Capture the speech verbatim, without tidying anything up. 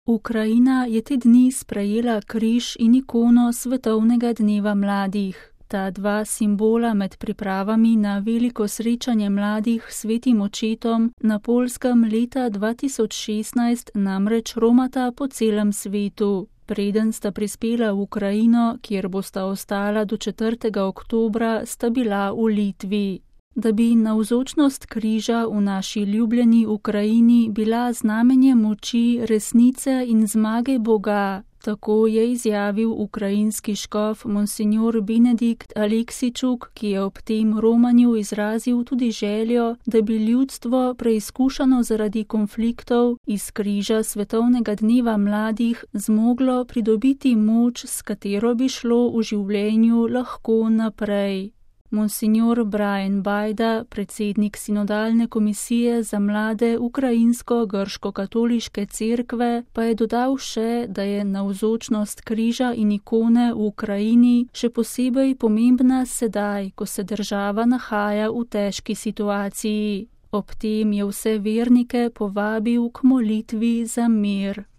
Ukrajina je te dni sprejela križ in ikono Svetovnega dneva mladih. Ta dva simbola med pripravami na veliko srečanje mladih s svetim očetom na Poljskem leta dva tisoč šestnajst namreč romata po celem svetu. Preden sta prispela v Ukrajino, kjer bosta ostala do četrtega oktobra, sta bila v Litvi. Da bi navzočnost križa v naši ljubljeni Ukrajini bila znamenje moči, resnice in zmage Boga, tako je izjavil ukrajinski škof monsignor Benedikt Aleksičuk, ki je ob tem romanju izrazil tudi željo, da bi ljudstvo, preizkušano zaradi konfliktov, iz križa Svetovnega dneva mladih zmoglo pridobiti moč, s katero bi šlo v življenju lahko naprej. Monsignor Brian Bajda, predsednik sinodalne komisije za mlade ukrajinsko-grško-katoliške cerkve, pa je dodal še, da je navzočnost križa in ikone v Ukrajini še posebej pomembna sedaj, ko se država nahaja v težki situaciji. Ob tem je vse vernike povabil k molitvi za mir.